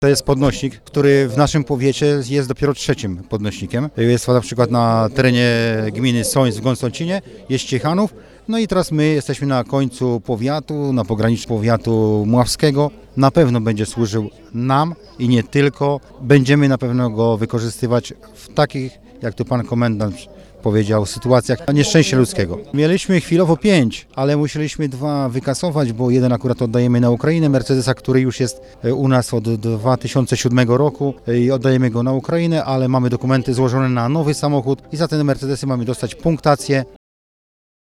To jest podnośnik, który w naszym powiecie jest dopiero trzecim podnośnikiem. Jest na przykład na terenie gminy Sońsk w Gąsocinie, jest Ciechanów. No i teraz my jesteśmy na końcu powiatu, na pograniczu powiatu mławskiego. Na pewno będzie służył nam i nie tylko. Będziemy na pewno go wykorzystywać w takich, jak tu pan komendant powiedział, sytuacjach nieszczęścia ludzkiego. Mieliśmy chwilowo 5, ale musieliśmy 2 wykasować, bo jeden akurat oddajemy na Ukrainę, Mercedesa, który już jest u nas od 2007 roku i oddajemy go na Ukrainę, ale mamy dokumenty złożone na nowy samochód i za ten Mercedesy mamy dostać punktację.